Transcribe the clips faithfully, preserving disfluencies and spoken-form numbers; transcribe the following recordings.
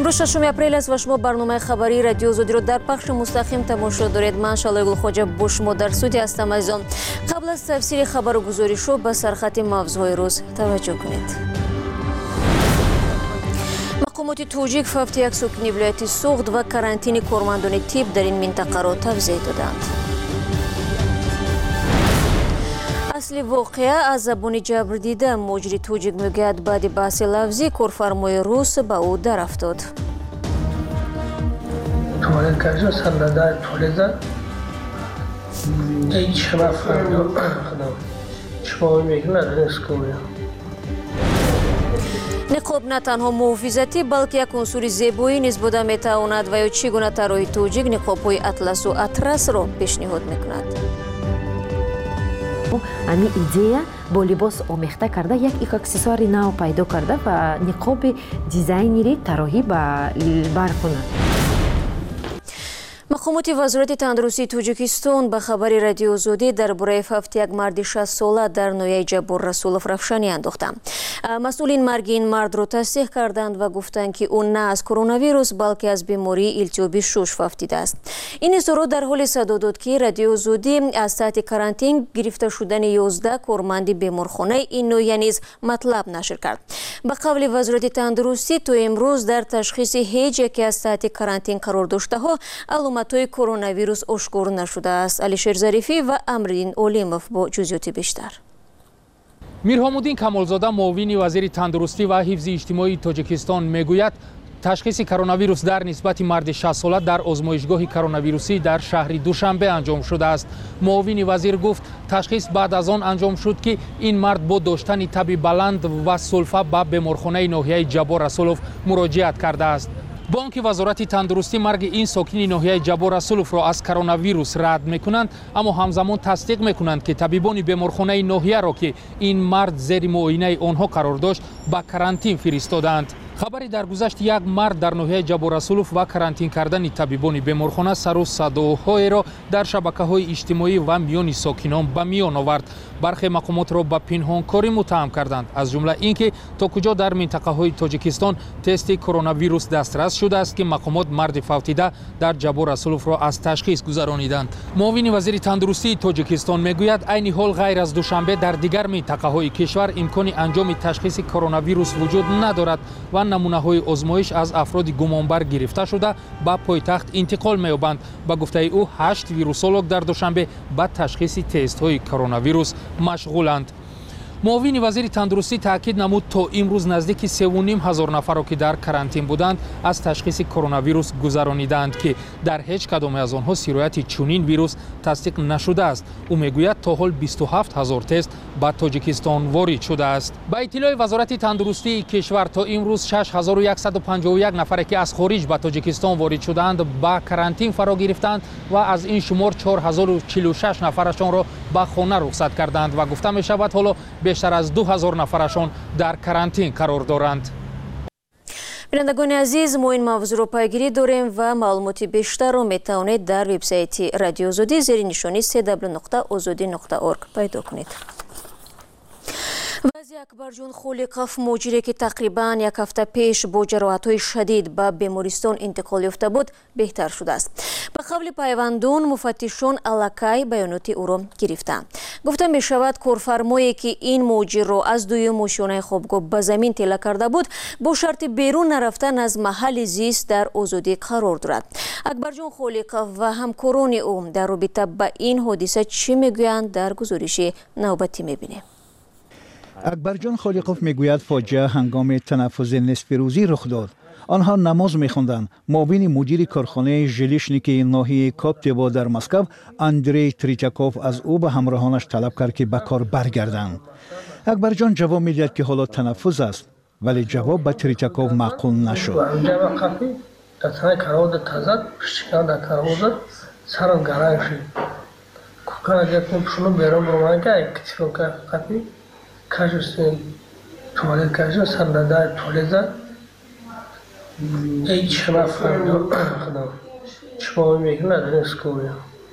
امروز ششم اپریل است و شما برنامه خبری رادیو زودی رو در پخش مستقیم تماشا دارید. من شالای گلخواجه با شما در استودیو هستم. عزیزان، قبل از تفسیر خبر و گزارش رو به سرخط موضوعهای روز توجه کنید. مقامات توجیک в یک سکنی ولایت سوخت و карантин کارمندان تیب در این منطقه را توضیح دادند. اصل واقعه از زبان جبر دیده مجری توجیک میگوید بعد بحث لفظی کارفرمای روس به او در افتاد. توالت کردن سنداده توالت ای شما فردا شما میگن نسکویا. نقاب نه تنها محافظتی بلکه یک عنصر زیبایی نیز بوده میتواند و یا چگونه طراحی توجیک نقاب‌های اطلس و اطرس را پیشنهاد میکند. امی ایده با لباس آمیخته کرده یک اکسسوار نو پیدا کرده و نقاب دیزاینری طراحی بر کنند. مقامات وزارت تندرستی توجیکستان به خبر رادیو زودی درباره فوت یک مرد شصت ساله در ناحیه جبور رسولوف روشنی انداختند. مسئولین مرگ این مرد را تصدیق کردند و گفتند که او نه از کرونا ویروس بلکه از بیماری التهاب شش فوتیده است. این اظهار در حال صدا داد که رادیو زودی از تحت карантин گرفته شدن یازده کارمند بیمارخانه این ناحیه نیز مطلب نشر کرد. به قول وزارت تندرستی تا امروز در تشخیص هیچ یک از تحت карантин قرار داشته ها علامت‌های کرونا ویروس آشکار نشده است. علیشیر ظریفی و امرین اولیموف با جزئیات بیشتر. میرحمودین کمالزاده معاون وزیر تندرستی و حفظ اجتماعی تاجیکستان میگوید تشخیص کرونا ویروس در نسبت مرد شصت ساله در آزمایشگاه کرونا ویروسی در شهر دوشنبه انجام شده است. معاون وزیر گفت تشخیص بعد از آن انجام شد که این مرد با داشتن تب بلند و سلفه به بیمارخانه ناحیه جبور رسولوف مراجعت کرده است. بانک وزارت تندرستی مرگ این ساکن ناحیه جبور رسولوف را از کرونا ویروس رد میکنند، اما همزمان تصدیق میکنند که طبیبان بیمارخانه ناحیه را که این مرد زیر معاینه آنها قرار داشت به карантин فرستادند. خبری در گذشت یک مرد در ناحیه جبور رسولوف و карантин کردن طبیبان بیمارخانه سر و صداهای را در شبکه‌های اجتماعی و میان ساکنان به میان آورد. برخی مقامات را به پنهانکاری متهم کردند، از جمله اینکه تا کجا در منطقه‌های تاجیکستان تست کرونا ویروس دسترس شده است که مقامات مرد فوتیده در جبور رسولوف را از تشخیص گذرانیدند. معاون وزیر تندرستی تاجیکستان میگوید عین حال غیر از دوشنبه در دیگر منطقه‌های کشور امکان انجام تشخیص کرونا ویروس وجود ندارد و نمونه‌های آزمایش از افراد گمانبر گرفته شده به پایتخت انتقال می‌یابند. با گفته او هشت ویروسولوگ در دوشنبه به تشخیص تست‌های کرونا ویروس مشغولند. معاون وزیر تندرستی تاکید نمود تا امروز نزدیک سه و نیم هزار نفر را که در карантин بودند از تشخیص کرونا ویروس گذرانیدند که در هیچ کدام از آنها سیرایت چنین ویروس تصدیق نشده است. او میگوید تا حال بیست و هفت هزار تست به تاجیکستان وارد شده است. با اطلاع وزارت تندرستی کشور تا امروز شش هزار و صد و پنجاه و یک نفر که از خارج به تاجیکستان وارد شدند به карантин فرا گرفتند و از این شمار چهار هزار و چهل و شش نفرشان را به خانه رخصت کردند و گفته می شود حالا بیشتر از دو هزار نفرشان در карантин قرار دارند. بینندگان عزیز، ما این موضوع رو پیگیری داریم و معلومات بیشتر رو میتوانید در وبسایت رادیو زودی زیر نشانی سی دبلیو نقطه آزادی نقطه اورگ پیدا کنید. وزیر اکبرجان خالقوف مجری که تقریبا یک هفته پیش با جراحت‌های شدید به بیمارستان انتقال یافته بود بهتر شده است. به قول پیوندان مفتشان الکی بیانات او را گرفتند. گفته می شود کارفرمایی که این مجری را از دوی ماشین خوابگاه به زمین تله کرده بود با شرط بیرون نرفتن از محل زیست در آزادی قرار دارد. اکبرجان خالقوف و همکاران او در رابطه با این حادثه چی میگویند در گزارش نوبتی میبینیم. اکبرجان خالقوف میگوید فاجعه هنگام تنفس نصف روزی رخ داد. آنها نماز میخواندند. معاون مدیر کارخانه ژلیشنیکی ناحیه کاپتیوا در مسکو اندری تریچاکوف از او به همراهانش طلب کرد که به کار برگردند. اکبرجان جواب میدهد که حالا تنفس است، ولی جواب به تریچاکوف معقول نشد. توالت کردن سنداده توالت ای شما فردا شما میگن نسکویا.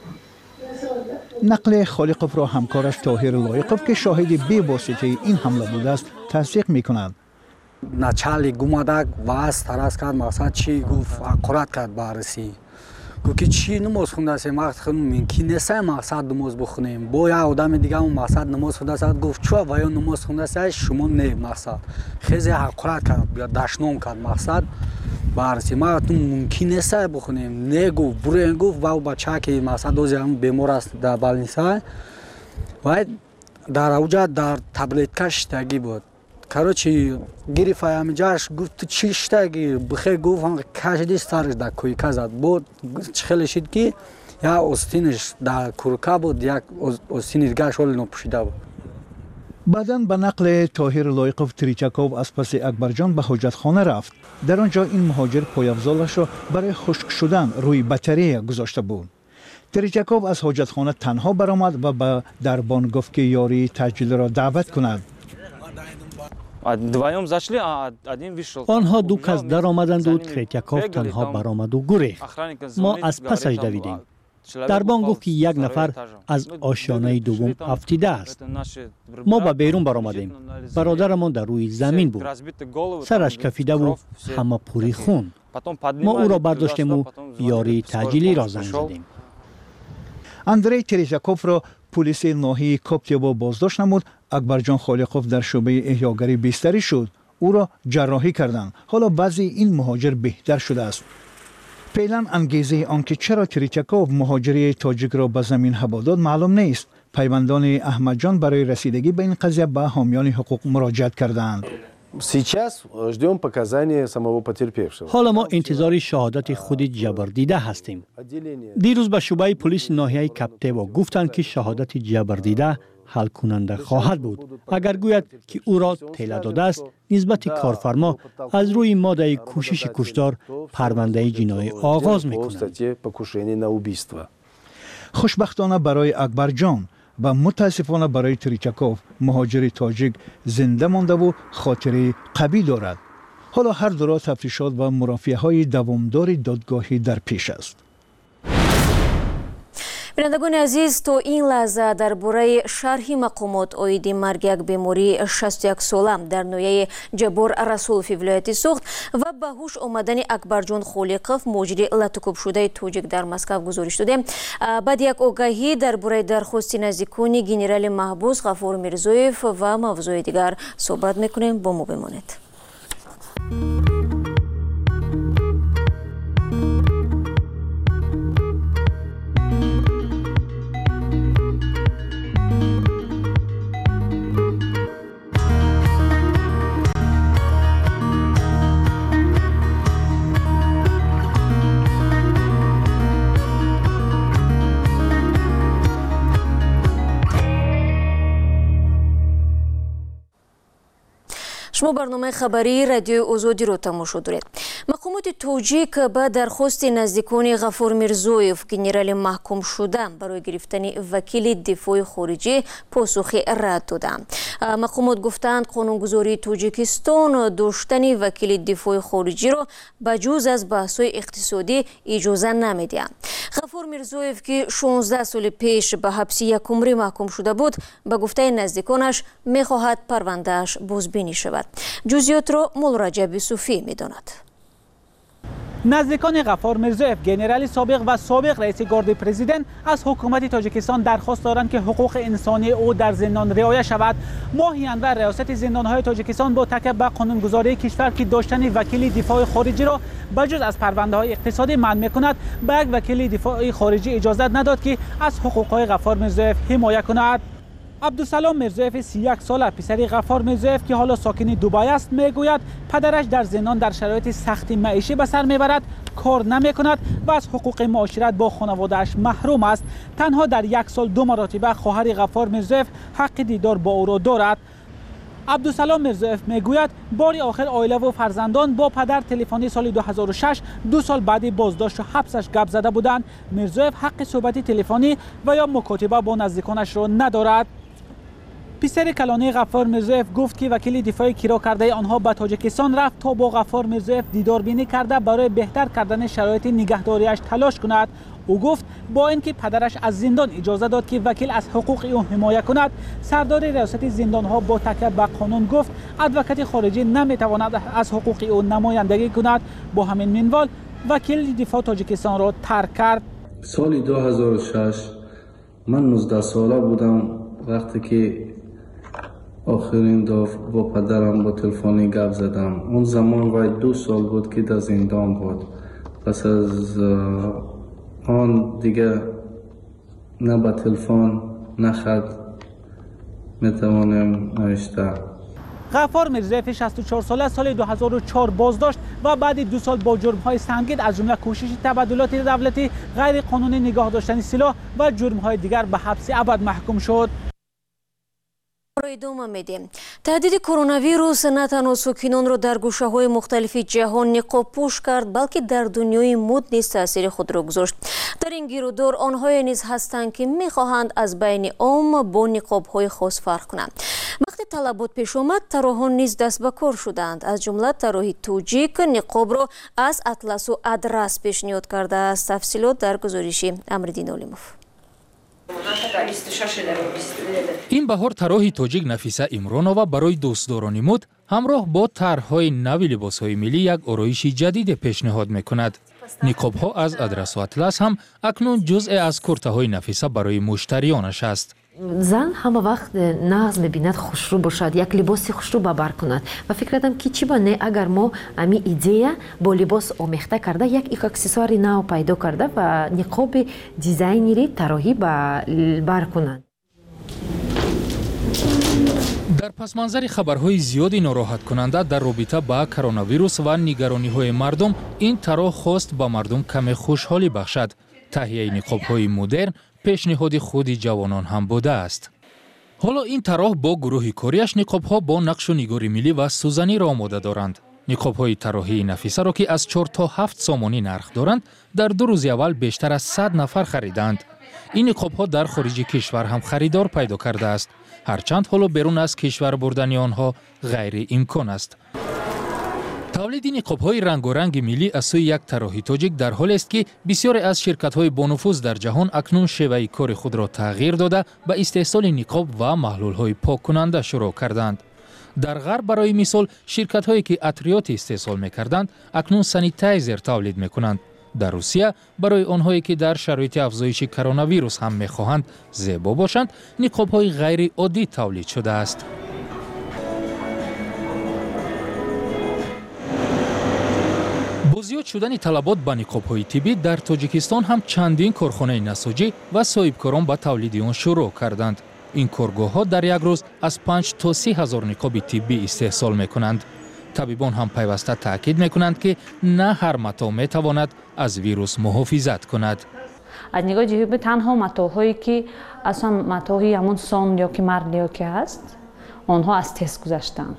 نقل خالقوف را همکارش طاهر لایقوف که شاهد بی واسطه این حمله بوده است تصدیق می‌کند. начали гумадак ваас тарас кард мақсад чӣ гуфт ақурат кард баррасӣ гуфт ки чӣ намоз хондасе мақсад хонум ки неса мақсад намоз бихонем бо як одами дигам мақсад намоз хондасе гуфт чӯ ва ё намоз хондасе шумо не мақсад хезе ақурат кард дашном кард мақсад баррасӣ ма гуфтам мумкин неса бихонем не гуфт бурен гуфт ва бача ки мақсад ози ҳам бемор аст дар балниса ва дар ауҷа дар таблетка шиштагӣ буд короче гирифа ҳамиҷаш гуфт чӣ шиштагӣ бихе гуфт кажди старш дар койка зад бо хеле шид ки як остинаш дар курка буд як остини дигаш оли нопӯшида буд. баъдан ба нақли тоҳир лоиқов тричаков аз паси акбарҷон ба ҳоҷатхона рафт. дар он ҷо ин муҳоҷир пояфзолашро барои хушк шудан рӯи батарея гузошта буд. тричаков аз ҳоҷатхона танҳо баромад ва ба дарбон гуфт ки ёрии таъҷилиро даъват кунад. онҳо ду кас даромаданду Третьяков танҳо баромаду гурехт. мо аз пасаш давидем. дарбон гуфт ки як нафар аз ошёнаи дуввум афтидааст. мо ба берун баромадем. бародарамон дар рӯи замин буд. сараш кафидаву ҳама пури хун. мо ӯро бардоштему ёрии таъҷилиро занг задем. андрей Тричаковро пулиси ноҳияи Коптево боздошт намуд. акбарҷон Холиқов дар шӯъбаи эҳёгарӣ бистарӣ шуд. ӯро ҷарроҳӣ карданд. ҳоло баъзии ин муҳоҷир беҳтар шудааст. феълан ангезаи он ки чаро Тричаков муҳоҷири тоҷикро ба замин ҳаво дод маълум нест. пайвандони Аҳмадҷон барои расидагӣ ба ин қазия ба ҳомиёни ҳуқуқ муроҷиат карданд. ҳоло мо интизори шаҳодати худи ҷабрдида ҳастем. дирӯз ба шӯъбаи пулиси ноҳияи Коптево гуфтанд ки шаҳодати ҷабрдида ҳалкунанда хоҳад буд. агар гӯяд ки ӯро тела додааст, нисбати корфармо аз рӯи моддаи кӯшиши куштор парвандаи ҷиноӣ оғоз мекунад. хушбахтона барои Акбарҷон ва мутаассифона барои Тричаков муҳоҷири тоҷик зинда мондаву хотири қавӣ дорад. ҳоло ҳардуро тафтишот ва мурофиаҳои давомдори додгоҳӣ дар пеш аст. бинандагони азиз, то ин лаҳза дар бораи шарҳи мақомот оиди марги як бемории шасту як сола дар ноҳияи Ҷабор Расулови вилояти Суғд ва ба ҳуш омадани Акбарҷон Холиқов муҳоҷири латукубшудаи тоҷик дар Москав гузориш додем. баъди як огаҳӣ дар бораи дархости наздикони генерали маҳбус Ғафур Мирзоев ва мавзӯи дигар суҳбат мекунем. бо мо бимонед. шумо барномаи хабарии радиои озодиро тамошо доред. мақомоти тоҷик ба дархости наздикони Ғафур Мирзоев генерали маҳкумшуда барои гирифтани вакили дифои хориҷӣ посухи рад доданд. мақомот гуфтанд қонунгузории Тоҷикистон доштани вакили дифои хориҷиро ба ҷуз аз баҳсҳои иқтисодӣ иҷоза намедиҳад. Ғафур Мирзоев ки шонздаҳ соли пеш ба ҳабси якумрӣ маҳкум шуда буд, ба гуфтаи наздиконаш мехоҳад парвандааш бозбинӣ шавад. ҷузъиётро Молраҷаб Юсуфӣ медонад. наздикони Ғафур Мирзоев генерали собиқ ва собиқ раиси горди президент аз ҳукумати Тоҷикистон дархост доранд ки ҳуқуқи инсонии ӯ дар зиндон риоя шавад. моҳи январ риёсати зиндонҳои Тоҷикистон бо такя ба қонунгузории кишвар ки доштани вакили дифои хориҷиро ба ҷуз аз парвандаҳои иқтисодӣ манъ мекунад, ба як вакили дифои хориҷӣ иҷозат надод ки аз ҳуқуқҳои Ғафур Мирзоев ҳимоя кунад. عبدالسلام مرزویف سی و یک ساله پسری غفار مرزویف که حالا ساکن دبی است میگوید پدرش در زندان در شرایط سخت معیشی به سر میبرد، کار نمیکند و از حقوق معاشرت با خانواده‌اش محروم است. تنها در یک سال دو مرتبه خواهر غفار مرزویف حق دیدار با او را دارد. عبدالسلام مرزویف میگوید باری آخر عائله و فرزندان با پدر تلفنی سال دو هزار و شش دو سال بعد بازداشت و حبسش گپ زده بودند. مرزویف حق صحبت تلفنی و یا مکاتبه با نزدیکانش را ندارد. پسر کلانی غفار مرزویف گفت که وکیل دفاع کرا کرده آنها به تاجیکستان رفت تا با غفار مرزویف دیدار بینی کرده برای بهتر کردن شرایط نگهداریش تلاش کند. او گفت با اینکه پدرش از زندان اجازه داد که وکیل از حقوق او حمایت کند، سردار ریاست زندانها با تکیه به قانون گفت ادوکات خارجی نمیتواند از حقوق او نمایندگی کند. با همین منوال وکیل دفاع تاجیکستان را ترک کرد. سال دو هزار و شش من نوزده ساله بودم وقتی که آخرین دفعه با پدرم با تلفنی گپ زدم. اون زمان وای دو سال بود که در زندان بود. پس از آن دیگه نه با تلفن نه خط میتوانم نوشته. غفار میرزایف شصت و چهار ساله سال دو هزار و چهار بازداشت و بعد دو سال با جرم‌های سنگین از جمله کوشش تبادلات دولتی، غیر قانونی نگاه داشتن سلاح و جرم‌های دیگر به حبس ابد محکوم شد. ادامه میدیم. تهدید کرونا ویروس نه تنها ساکنان را در گوشه‌های مختلف جهان نقاب پوش کرد، بلکه در دنیای مد نیز تاثیر خود را گذاشت. در این گیرودار آنهای نیز هستند که میخواهند از بین عام با نقاب‌های خاص فرق کنند. وقتی طلبات پیش آمد، طراحان نیز دست به کار شدند. از جمله طراح توجیک نقاب را از اطلس و ادرس پیشنهاد کرده است. تفصیلات در گزارش امردین علیموف. این بهار طراح توجیک نفیسه امرانова برای دوستداران مد همراه با طرح‌های نوی لباس‌های ملی یک آرایشی جدید پیشنهاد می‌کند. نقاب‌ها از ادرس و اطلس هم اکنون جزء از کرته‌های نفیسه برای مشتریانش است. زن همه وقت نغز می‌بیند خوشرو باشد، یک لباسی خوشرو به بر کند و فکر کردم که چی با نه اگر ما امی ایده با لباس آمیخته کرده یک ایک اکسسواری نو پیدا کرده و نقاب دیزاینری طراحی به بر کنند. در پس منظر خبرهای زیادی ناراحت کننده در رابطه با کرونا ویروس و نگرانی‌های مردم، این طراح خواست با مردم کم خوشحالی بخشد. تهیه نقاب‌های مدرن پیشنهاد خود جوانان هم بوده است. حالا این طراح با گروه کاریش نقاب‌ها با نقش و نگار ملی و سوزنی را آماده دارند. نقاب‌های طراحی نفیسه را که از چهار تا هفت سامانی نرخ دارند، در دو روز اول بیشتر از صد نفر خریدند. این نقاب‌ها در خارج کشور هم خریدار پیدا کرده است. هرچند حالا بیرون از کشور بردن آنها غیر امکان است. تولید نقاب‌های رنگارنگ ملی از سوی یک طراح تاجیک در حال است که بسیاری از شرکت‌های بانفوذ در جهان اکنون شیوه کار خود را تغییر داده به استحصال نقاب و محلول‌های پاک کننده شروع کردند. در غرب برای مثال شرکت‌هایی که عطریات استحصال می‌کردند اکنون سانیتایزر تولید می‌کنند. در روسیه برای آنهایی که در شرایط افزایش کرونا ویروس هم می‌خواهند زیبا باشند، نقاب‌های غیر عادی تولید شده است. با زیاد شدن طلبات به نقاب‌های طبی در تاجیکستان هم چندین کارخانه نساجی و صاحبکاران به تولید آن شروع کردند. این کارگاه‌ها در یک روز از پنج تا سی هزار نقاب طبی استحصال می‌کنند. طبیبان هم پیوسته تاکید می‌کنند که نه هر متاع می‌تواند از ویروس محافظت کند. از نگاه جهبه تنها متاع‌هایی که اصلا متاعی همون سون یا که مرد یا که هست، آنها از تست گذشتند.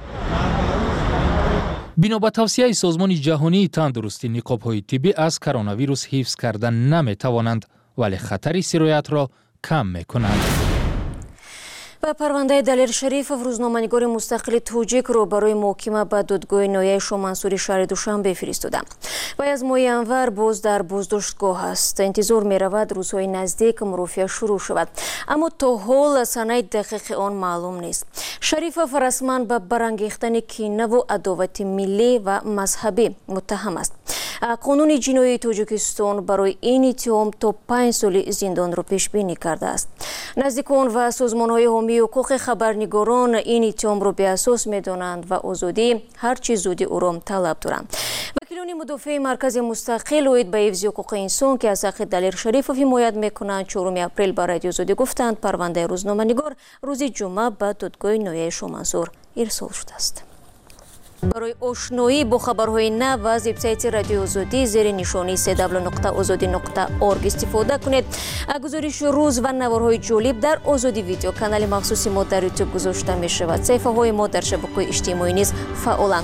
بنا به توصیه سازمان جهانی تندرستی، نقاب‌های طبی از کرونا ویروس حفظ کردن نمی‌توانند، ولی خطر سرایت را کم می‌کنند. و پرونده دلیر شریف روزنامه‌نگار مستقل توجیک رو برای محاکمه به دادگاه نایه شامنصوری شهر دوشنبه فرستاده. و از ماه انور باز در بازداشتگاه است. انتظار می‌رود روزهای نزدیک مرافعه شروع شود، اما تا حال سنه دقیق آن معلوم نیست. شریف رسما به برانگیختن کینه و عداوت ملی و مذهبی متهم است. قانون جنایی تاجیکستان برای این اتهام تا پنج سال زندان را پیش بینی کرده است. نزدیکان و سازمان‌های حامی حقوق خبرنگاران این اتهام را به اساس می‌دانند و آزادی هرچی زودی او را طلب دارند. وکیلان مدافع مرکز مستقل اوید به حفظ حقوق انسان که از حق دلیر شریف حمایت می‌کنند چهارم اپریل به رادیو زودی گفتند پرونده روزنامه‌نگار روز جمعه به دادگاه نایه شامنصور ارسال شده است. برای آشنایی با خبرهای نو از وبسایت رادیو آزادی زیر نشانی سه دبلیو نقطه آزادی نقطه اورگ استفاده کنید. گزارش روز و نوارهای جالب در آزادی ویدیو کانال مخصوصی ما در یوتیوب گذاشته می شود. صفحه های ما در شبکه‌های اجتماعی نیز فعالند.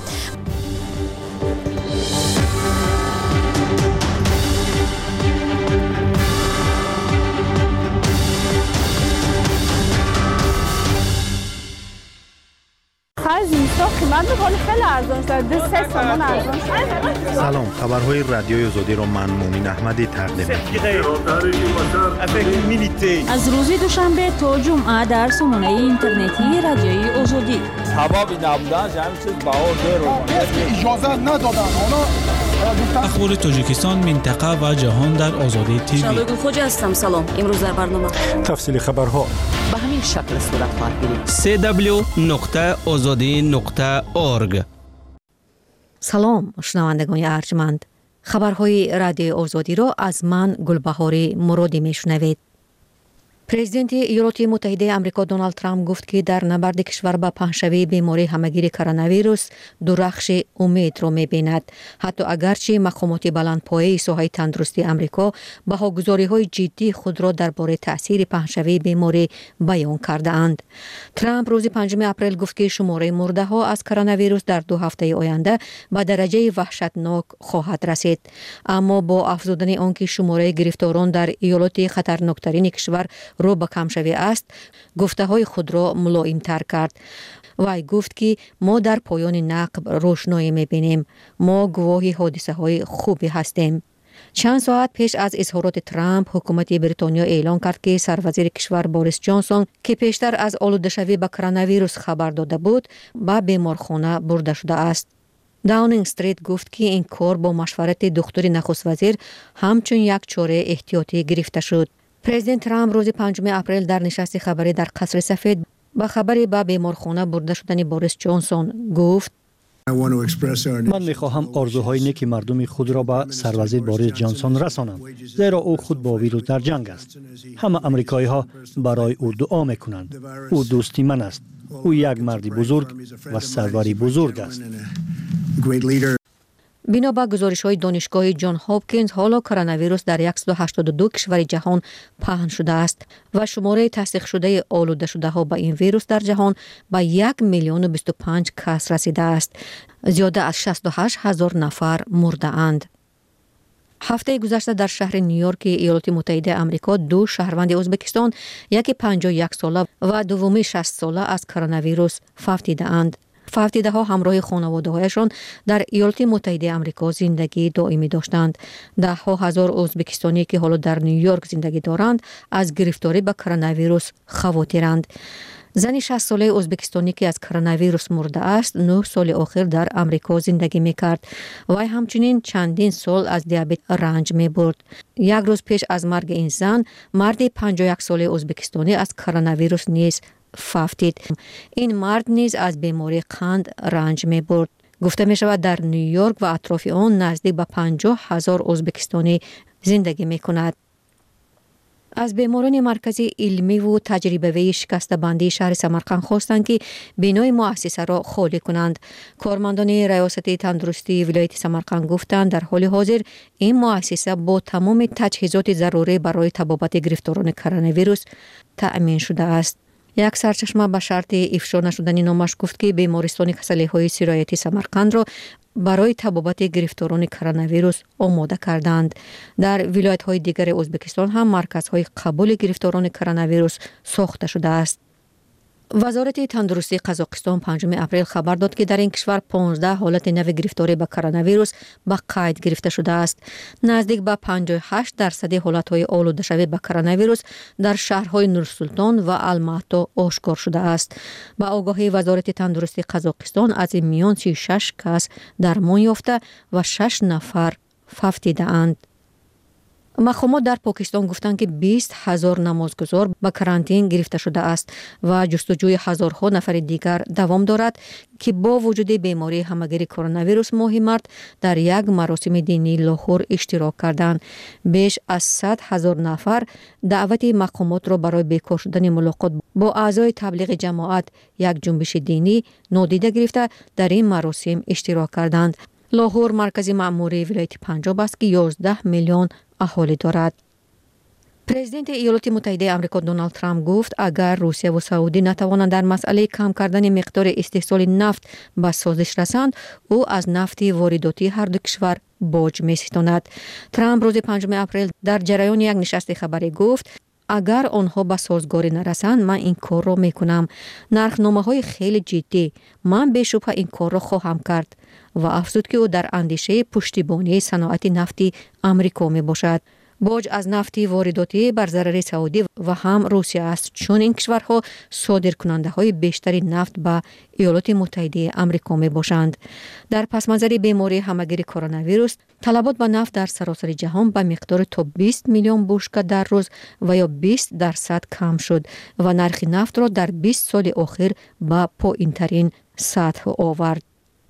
خرج من می‌خوام خیلی ارزان شد دو سه تومن ارزان شد. سلام، خبرهای رادیوی آزادی رو من مومین احمدی تقدیم می‌کنم. از روز دوشنبه تا جمعه در سامانه اینترنتی رادیوی آزادی. حبابی نبودن همین چیز بهار درو اجازه ندادن. حالا اخبار تاجیکستان، منطقه و جهان در آزادی تیوی. شبگون خوجا هستم. سلام. امروز در برنامه تفصیل خبرها به همین شکل صورت خواهد گرفت. سی دبلیو نقطه آزادی نقطه اورگ. سلام شنوندگان ارجمند. خبرهای رادیو آزادی را از من گلبهاری مرادی میشنوید. پرزیدنت ایالات متحده آمریکا دونالد ترامپ گفت که در نبرد کشور با پنه‌شوی بیماری همهگیر کرونا ویروس درخش امید را می‌بیند، حتی اگرچه مقامات بلندپایه ساحه تندرستی آمریکا بهاگزاری‌های جدی خود را درباره تأثیر پنه‌شوی بیماری بیان کرده‌اند. ترامپ روز پنجم اپریل گفت که شماره مرده‌ها از کرونا ویروس در دو هفته آینده به درجه وحشتناک خواهد رسید، اما با افزودن آنکه شماره گرفتاران در ایالات خطرناکترین کشور رو به کم شوی است، گفته های خود را ملایم تر کرد. وی گفت که ما در پایان نقب روشنایی می بینیم. ما گواهی حادثه های خوبی هستیم. چند ساعت پیش از اظهارات ترامپ، حکومت بریتانیا اعلان کرد که سروزیر کشور بوریس جانسون که پیشتر از آلوده شوی به کرونا ویروس خبر داده بود، به بیمارخانه برده شده است. داونینگ استریت گفت که این کار با مشورت دکتر نخست وزیر همچون یک چاره احتیاطی گرفته شد. پرزیدنت ترامپ روز پنجم اپریل در نشست خبری در قصر سفید با خبری به بیمارخانه برده شدن بوریس جانسون گفت: من می‌خواهم آرزوهای نیک مردم خود را به سروزیر بوریس جانسون رسانم، زیرا او خود با ویروس در جنگ است. همه آمریکایی‌ها برای او دعا می‌کنند. او دوستی من است. او یک مرد بزرگ و سروری بزرگ است. بنا به گزارش‌های دانشگاه جان هاپکینز، حالا کرونا ویروس در صد و هشتاد و دو کشور جهان پهن شده است و شماره تصدیق شده آلوده شده ها به این ویروس در جهان به یک میلیون و بیست و پنج کس رسیده است. زیاده از شصت و هشت هزار نفر مرده اند. هفته گذشته در شهر نیویورک ایالات متحده آمریکا دو شهروند ازبکستان، یکی پنجاه و یک ساله و دومی شصت ساله از کرونا ویروس فوت دیدند. فوت دیده ها همراه خانواده هایشان در ایالات متحده آمریکا زندگی دائمی داشتند. ده ها هزار ازبکستانی که حالا در نیویورک زندگی دارند از گرفتاری به کرونا ویروس خواطرند. زنی شصت ساله ازبکستانی که از کرونا ویروس مرده است، نه سال آخر در آمریکا زندگی میکرد. وی همچنین چندین سال از دیابت رنج میبرد. یک روز پیش از مرگ این زن، مرد پنجاه و یک ساله ازبکستانی از کرونا ویروس نیز فوتید. این مرد نیز از بیماری قند رنج می برد. گفته می شود در نیویورک و اطراف آن نزدیک به پنجاه هزار ازبکستانی زندگی می کند. از بیماران مرکزی علمی و تجربه‌ای شکسته بندی شهر سمرقند خواستند که بنای مؤسسه را خالی کنند. کارمندان ریاست تندرستی ولایت سمرقند گفتند در حال حاضر این مؤسسه با تمام تجهیزات ضروری برای طبابت گرفتاران کرونا ویروس تأمین شده است. یک سرچشمه به شرط افشا نشدن نامش گفت که بیمارستان کسلی‌های سرایتی سمرقند را برای طبابت گرفتاران کرونا ویروس آماده کردند. در ولایت‌های دیگر ازبکستان هم مرکزهای قبول گرفتاران کرونا ویروس ساخته شده است. وزارت تندرستی قزاقستان پنجم اپریل خبر داد که در این کشور پانزده حالت نو گرفتاری به کرونا ویروس به قید گرفته شده است. نزدیک به پنجاه و هشت درصد حالت‌های آلوده شوی به کرونا ویروس در شهرهای نورسلطان و الماتا آشکار شده است. با آگاهی وزارت تندرستی قزاقستان از این میان سی و شش کس درمان یافته و شش نفر فوت دیده‌اند. مقامات در پاکستان گفتند که بیست هزار نمازگزار به کرانتین گرفته شده است و جستجوی هزارها نفر دیگر دوام دارد که با وجود بیماری همهگیر کرونا ویروس ماه مارس در یک مراسم دینی لاهور اشتراک کردند. بیش از صد هزار نفر دعوت مقامات را برای بیکار شدن ملاقات با اعضای تبلیغ جماعت یک جنبش دینی نادیده گرفته در این مراسم اشتراک کردند. لاهور مرکز مأموری ولایت پنجاب است که یازده میلیون اهالی دارد. پرزیدنت ایالات متحده آمریکا دونالد ترامپ گفت اگر روسیه و سعودی نتوانند در مسئله کم کردن مقدار استحصال نفت به سازش رسند، او از نفت وارداتی هر دو کشور باج می‌ستاند. ترامپ روز پنجم اپریل در جریان یک نشست خبری گفت агар онҳо ба созгорӣ нарасанд, ман ин корро мекунам. Нархномаҳои хеле ҷиддӣ. Ман бешубҳа ин корро хоҳам кард. Ва афзуд ки ӯ дар андешаи пуштибонии саноати нафти Амрико мебошад. боҷ аз нафти воридотӣ бар зарари Саудӣ ва ҳам Русия аст, чун ин кишварҳо содиркунандаҳои бештари нафт ба Иёлоти Муттаҳидаи Амрико мебошанд. Дар пасманзари бемории ҳамагири коронавирус, талабот ба нафт дар саросари ҷаҳон ба миқдори то бист миллион бушка дар рӯз ва ё бист дарсад кам шуд ва нархи нафтро дар бист соли охир ба поинтарин сатҳ овард.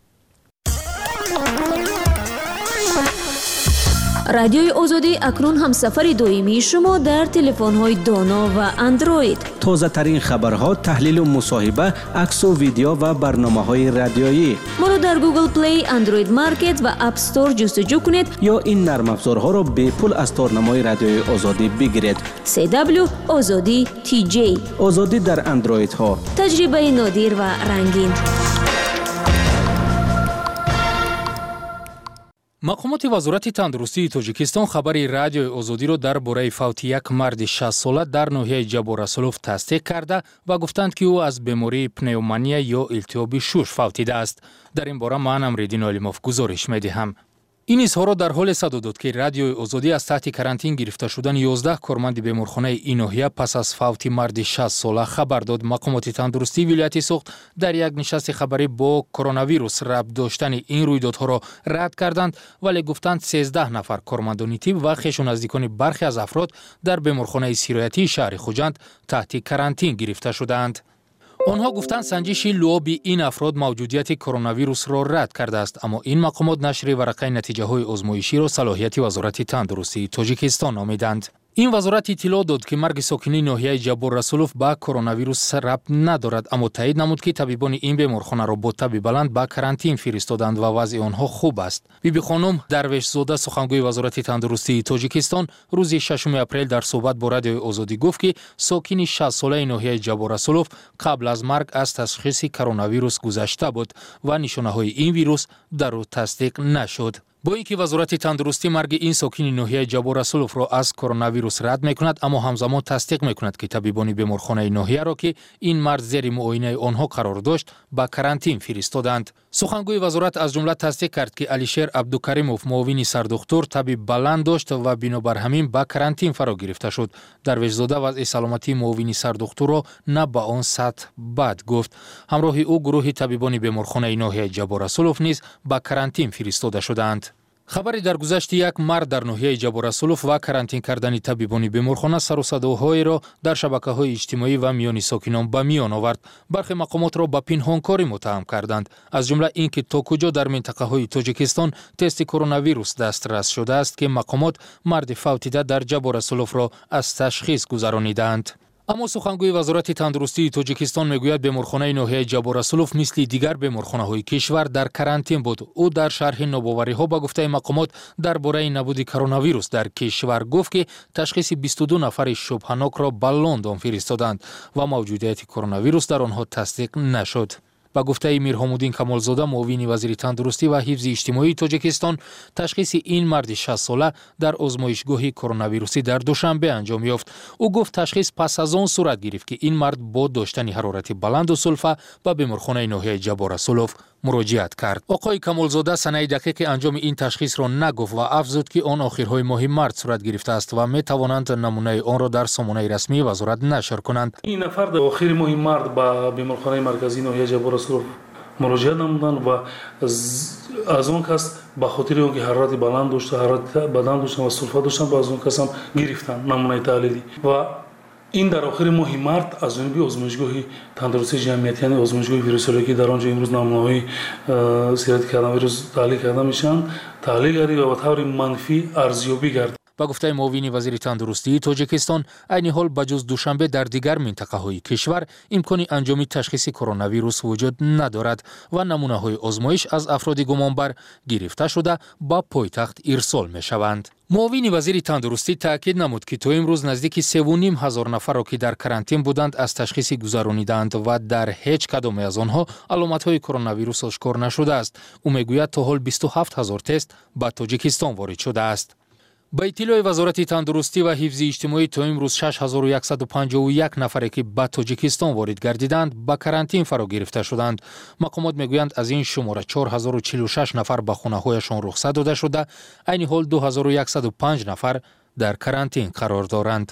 радиои озодӣ акнун ҳамсафари доимии шумо дар телефонҳои доно ва андроид. тозатарин хабарҳо, таҳлилу мусоҳиба, аксу видео ва барномаҳои радиоӣ. моро дар Google Play, Android Market ва App Store ҷустуҷӯ кунед ё ин нармафзорҳоро бепул аз торнамои радиои озодӣ бигиред. си дабл ю озодӣ ти ҷей. озодӣ дар андроидҳо. таҷрибаи нодир ва рангин. мақомоти вазорати тандурустии Тоҷикистон хабари радиои озодиро дар бораи фавти як марди шаст сола дар ноҳияи Ҷаборасулов тасдиқ карда ва гуфтанд ки ӯ аз бемории пневмония ё илтиҳоби шуш фавтидааст. дар ин бора ман Амриддин Олимов гузориш медиҳам. ин изҳорро дар ҳоле садо дод ки радиои озодӣ аз таҳти карантин гирифта шудани ёздаҳ корманди беморхонаи ин ноҳия пас аз фавти марди шаст сола хабар дод. мақомоти тандурустии вилояти Суғд дар як нишасти хабарӣ бо коронавирус рабт доштани ин рӯйдодҳоро рад карданд, вале гуфтанд сенздаҳ нафар кормандони тиб ва хешу наздикони бархе аз афрод дар беморхонаи сироятии шаҳри Хуҷанд таҳти карантин гирифта шудаанд. онҳо гуфтанд санҷиши луоби ин афрод мавҷудияти коронавирусро рад кардааст, аммо ин мақомот нашри варақаи натиҷаҳои озмоиширо салоҳияти вазорати тандурустии Тоҷикистон номиданд. ин вазорат иттилоъ дод ки марги сокини ноҳияи Ҷаборрасулов ба коронавирус рабт надорад, аммо таъид намуд ки табибони ин беморхонаро бо таби баланд ба карантин фиристоданд ва вазъи онҳо хуб аст. бибихонум Дарвешзода, сухангӯи вазорати тандурустии Тоҷикистон, рӯзи шашуми апрел дар суҳбат бо радиои озодӣ гуфт ки сокини шаст солаи ноҳияи Ҷаборрасулов қабл аз марг аз ташхиси коронавирус гузашта буд ва нишонаҳои ин вирус дар ӯ тасдиқ нашуд. бо ин ки вазорати тандурустӣ марги ин сокини ноҳияи Ҷаборрасуловро аз коронавирус рад мекунад, аммо ҳамзамон тасдиқ мекунад ки табибони беморхонаи ноҳияро ки ин мард зери муоинаи онҳо қарор дошт, ба карантин фиристоданд. сухангӯи вазорат аз ҷумла тасдиқ кард ки Алишер Абдукаримов, муовини сардухтур, таби баланд дошт ва бинобар ҳамин ба карантин фаро гирифта шуд. Дарвешзода вазъи саломатии муовини сардухтурро на ба он сатҳ бад гуфт. ҳамроҳи ӯ гурӯҳи табибони беморхонаи ноҳияи Ҷаборрасулов низ ба карантин фиристода шуданд. хабари даргузашти як мард дар ноҳияи Ҷаборрасулов ва карантин кардани табибони беморхона сарусадоҳоеро дар шабакаҳои иҷтимоӣ ва миёни сокинон ба миён овард. бархе мақомотро ба пинҳонкорӣ муттаҳам карданд, аз ҷумла ин ки то куҷо дар минтақаҳои Тоҷикистон тести коронавирус дастрас шудааст ки мақомот марди фавтида дар Ҷаборрасуловро аз ташхис гузаронидаанд. аммо сухангӯи вазорати тандурустии Тоҷикистон мегӯяд беморхонаи ноҳияи Ҷаборрасулов мисли дигар беморхонаҳои кишвар дар карантин буд. ӯ дар шарҳи нобовариҳо ба гуфтаи мақомот дар бораи набуди коронавирус дар кишвар гуфт ки ташхиси бисту ду нафари шубҳанокро ба Лондон фиристоданд ва мавҷудияти коронавирус дар онҳо тасдиқ нашуд. ба гуфтаи Мирҳомуддин Камолзода, муовини вазири тандурустӣ ва ҳифзи иҷтимоии Тоҷикистон, ташхиси ин марди шаст сола дар озмоишгоҳи коронавирусӣ дар Душанбе анҷом ёфт. ӯ гуфт ташхис пас аз он сурат гирифт ки ин мард бо доштани ҳарорати баланду сулфа ба беморхонаи ноҳияи Ҷаборрасулов муроҷиат кард. оқои Камолзода санаи дақиқи анҷоми ин ташхисро нагуфт ва афзуд ки он охирҳои моҳи март сурат гирифтааст ва метавонанд намунаи онро дар сомонаи расмии вазорат нашр кунанд. ин нафар дар охири моҳи март ба беморхонаи марказии ноҳияи Ҷаборрасулов муроҷиат намуданд ва аз он кас ба хотири он ки ҳарорати баланд дошта, ҳарорати бадан доштанд ва сулфа доштанд, ба аз он кас ҳам гирифтанд намунаи таҳлилӣ ва ин дар охири моҳи март аз ҷониби озмоишгоҳи тандурустии ҷамъиятӣ, яъне озмоишгоҳи вирусологӣ дар он ҷо имрӯз намунаҳои сирояти коронавирус таҳлил карда мешаванд, таҳлил гардид ва ба таври манфӣ арзёбӣ гардид. ба гуфтаи муовини вазири тандурустии Тоҷикистон, айни ҳол ба ҷуз Душанбе дар дигар минтақаҳои кишвар имкони анҷоми ташхиси коронавирус вуҷуд надорад ва намунаҳои озмоиш аз афроди гумонбар гирифта шуда ба пойтахт ирсол мешаванд. муовини вазири тандурустӣ таъкид намуд ки то имрӯз наздики севу ним ҳазор нафарро ки дар карантин буданд аз ташхиси гузаронидаанд ва дар ҳеҷ кадоме аз онҳо аломатҳои коронавирус ошкор нашудааст. ӯ мегӯяд то ҳол бисту ҳафт ҳазор тест ба Тоҷикистон ворид шудааст. ба иттилои вазорати тандурустӣ ва ҳифзи иҷтимоӣ то имрӯз шаш ҳазору яксаду панҷоҳу як нафаре ки ба тоҷикистон ворид гардиданд ба карантин фаро гирифта шуданд. Мақомот мегӯянд аз ин шумора чор ҳазору чилу шаш нафар ба хонаҳояшон рухсат дода шуда, айни ҳол ду ҳазору яксаду панҷ нафар дар карантин қарор доранд.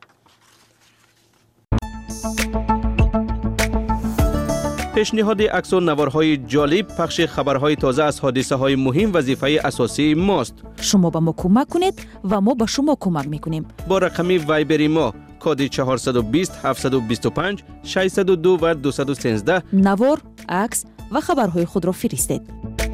пешниҳоди аксу наварҳои ҷолиб, пахши хабарҳои тоза аз ҳодисаҳои муҳим вазифаи асосии мост. шумо ба мо кӯмак кунед ва мо ба шумо кӯмак мекунем. бо рақами вайбери мо коди чаҳорсаду бист ҳафтсаду бисту панҷ шашсаду ду ва дусаду сенздаҳ навор, акс ва хабарҳои худро фиристед.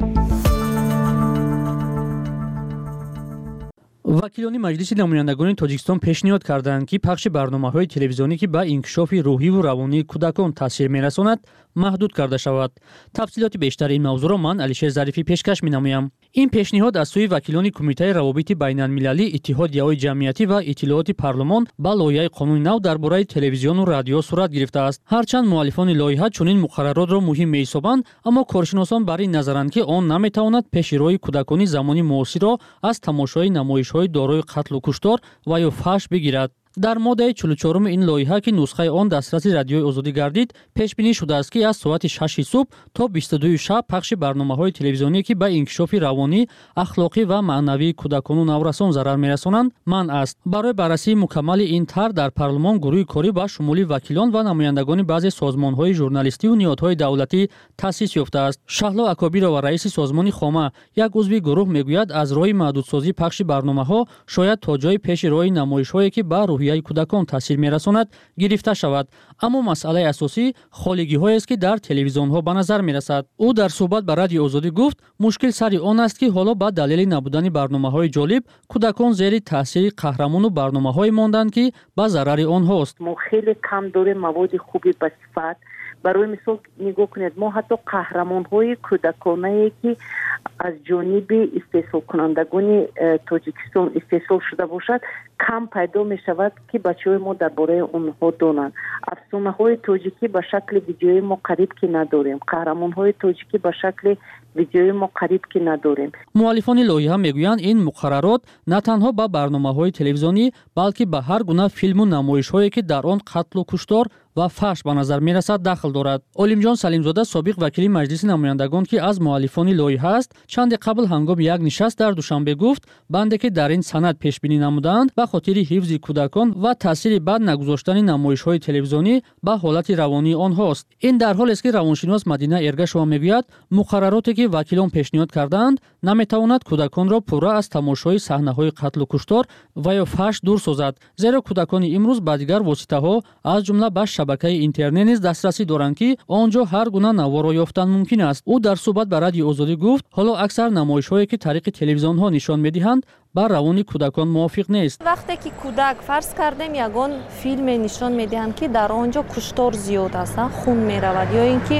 вакилони маҷлиси намояндагони тоҷикистон пешниҳод карданд ки пахши барномаҳои телевизионӣ ки ба инкишофи рӯҳиву равонии кӯдакон таъсир мерасонад маҳдуд карда шавад. тафсилоти бештари ин мавзӯъро ман Алишер Зарифӣ пешкаш менамоям. ин пешниҳод аз сӯи вакилони кумитаи равобити байналмилалӣ, иттиҳодияҳои ҷамъиятӣ ва иттилооти парлумон ба лоиҳаи қонуни нав дар бораи телевизиону радио сурат гирифтааст. ҳарчанд муаллифони лоиҳа чунин муқарраротро муҳим меҳисобанд, аммо коршиносон бар ин назаранд ки он наметавонад пеши роҳи кӯдакони замони муосирро аз тамошои намоишҳои дорои қатлу куштор ва ё фаҳш бигирад. дар моддаи чилу чорум ин лоиҳа ки нусхаи он дастраси радиои озодӣ гардид, пешбинӣ шудааст ки аз соати шаши субҳ то бисту дуи шаб пахши барномаҳои телевизионие ки ба инкишофи равонӣ, ахлоқӣ ва маънавии кӯдакону наврасон зарар мерасонанд, манъ аст. барои баррасии мукаммали ин тар дар парлумон гурӯҳи корӣ ба шумули вакилон ва намояндагони баъзе созмонҳои журналистиву ниҳодҳои давлатӣ таъсис ёфтааст. Шаҳло Акобирова, раиси созмони Хома, як узви гурӯҳ, мегӯяд аз роҳи маҳдудсозии пахши барномаҳо шояд то ҷои пеши роҳи намоишҳое ки ба рӯҳияи кӯдакон таъсир мерасонад гирифта шавад. аммо масъалаи асосӣ холигиҳоест ки дар телевизионҳо ба назар мерасад. ӯ дар суҳбат ба Радиои Озодӣ гуфт, мушкил сари он аст ки ҳоло ба далели набудани барномаҳои ҷолиб кӯдакон зери таъсири қаҳрамону барномаҳое монданд ки ба зарари онҳост. мо хеле кам дорем маводи хуби ба сифат. барои мисол нигоҳ кунед, мо ҳатто қаҳрамонҳои кӯдаконае ки аз ҷониби истеҳсолкунандагони тоҷикистон истеҳсол шуда бошад, кам пайдо мешавад ки бачаҳои мо дар бораи онҳо донанд. афсонаҳои тоҷикӣ ба шакли видеои мо қариб ки надорем. қаҳрамонҳои тоҷикӣ ба шакли видеои мо қариб ки надорем. муаллифони лоиҳа мегӯянд, ин муқаррарот на танҳо ба барномаҳои телевизионӣ, балки ба ҳар гуна филму намоишҳое ки дар он қатлу куштор ва фаҳш ба назар мерасад дахл дорад. Олимҷон Салимзода, собиқ вакили Маҷлиси намояндагон ки аз муаллифони лоиҳа аст, чанде қабл ҳангоми як нишаст дар Душанбе гуфт, банде ки дар ин санад пешбинӣ намудаанд ба хотири ҳифзи кӯдакон ва таъсири бад нагузоштани намоишҳои телевизионӣ ба ҳолати равонии онҳост. ин дар ҳолест ки равоншинос Мадина Эргашова мегӯяд, муқаррароте ки вакилон пешниҳод карданд наметавонад кӯдаконро пурра аз тамошои саҳнаҳои қатлу куштор ва ё фаҳш дур созад, зеро кӯдакони имрӯз ба дигар воситаҳо аз ҷумла ба шабакаи интернет низ дастрасӣ доранд ки онҷо ҳар гуна наворро ёфтан мумкин аст. ӯ дар суҳбат ба Радиои Озодӣ гуфт, ҳоло аксар намоишҳое ки тариқи телевизионҳо нишон медиҳанд ба равони кӯдакон мувофиқ нест. вақте ки кӯдак фарз кардем ягон филме нишон медиҳанд ки дар он ҷо куштор зиёд аст, хун меравад ё ин ки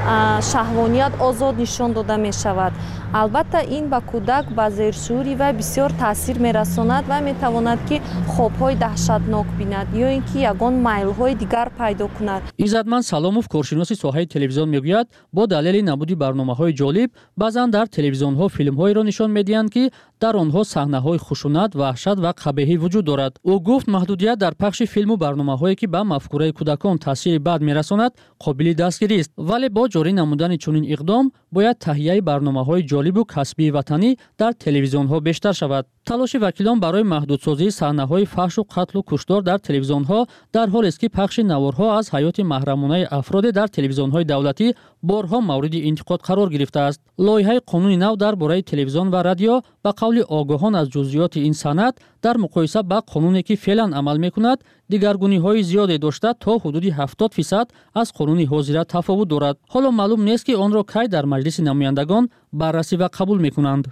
шаҳвоният озод нишон дода мешавад, албатта ин ба кӯдак ба зершуурӣ ва бисёр таъсир мерасонад ва метавонад ки хобҳои таҳшатнок бинад ё ин ки ягон майлҳои дигар пайдо кунад. Иззатманд Саломов, коршиноси соҳаи телевизион, мегӯяд, бо далели набуди барномаҳои ҷолиб баъзан дар телевизионҳо филмҳоеро нишон медиҳанд ки дар онҳо саҳнаҳои хушунат, ваҳшат ва қабеҳӣ вуҷуд дорад. ӯ гуфт, маҳдудият дар пахши филму барномаҳое ки ба мафкураи кӯдакон таъсири бад мерасонад қобили дастгирист, вале бо ҷорӣ намудани чунин иқдом бояд таҳияи барномаҳои ҷолибу касбии ватанӣ дар телевизионҳо бештар шавад. талоши вакилон барои маҳдудсозии саҳнаҳои фаҳшу қатлу куштор дар телевизионҳо дар ҳолест ки пахши наворҳо аз ҳаёти маҳрамонаи афроде дар телевизионҳои давлатӣ борҳо мавриди интиқод қарор гирифтааст. лоиҳаи қонуни нав дар бораи телевизион ва радио ба қавли огоҳон аз ҷузъиёти ин санад дар муқоиса ба қонуне ки феълан амал мекунад дигаргуниҳои зиёде дошта то ҳудуди ҳафтод фисад аз қонуни ҳозира тафовут дорад. ҳоло маълум нест ки онро кай дар Маҷлиси намояндагон баррасӣ ва қабул мекунанд.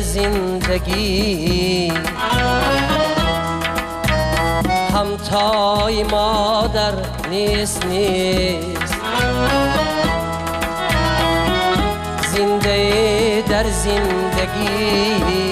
زندگی همتای مادر نیست نیست زنده در زندگی